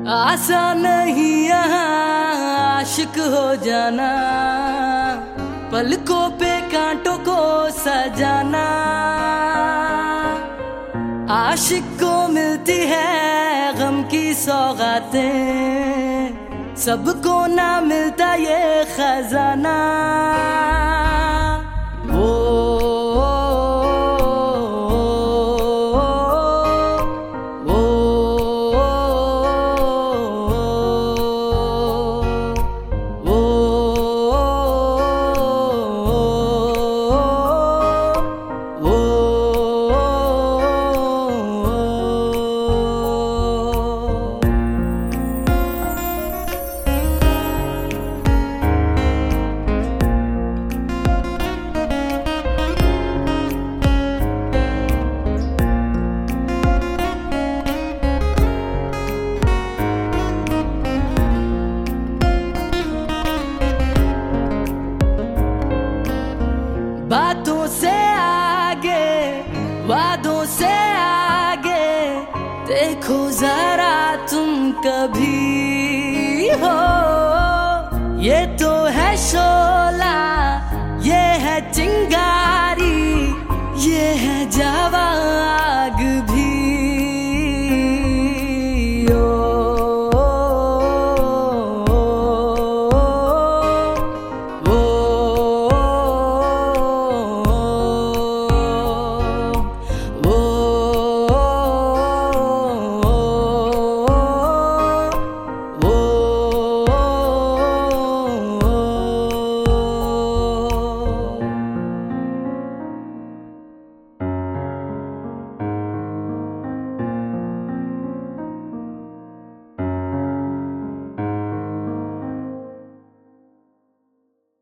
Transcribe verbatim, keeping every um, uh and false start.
आसान नहीं यहाँ आशिक हो जाना, पलकों पे कांटों को सजाना। आशिक को मिलती है गम की सौगातें, सबको ना मिलता ये खजाना। वो बातों से आगे वादों से आगे देखो जरा तुम कभी हो। ये तो है शोला, ये है चिंगारी,